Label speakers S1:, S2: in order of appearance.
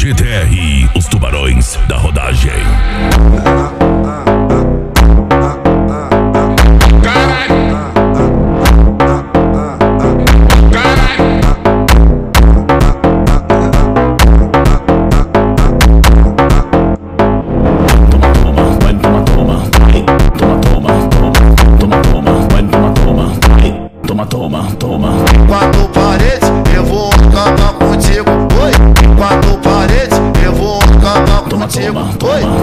S1: GTR, os tubarões da rodagem.
S2: Toma. Quatro paredes, eu vou cantar contigo. Oi. Quatro paredes, eu vou cantar contigo. Oi.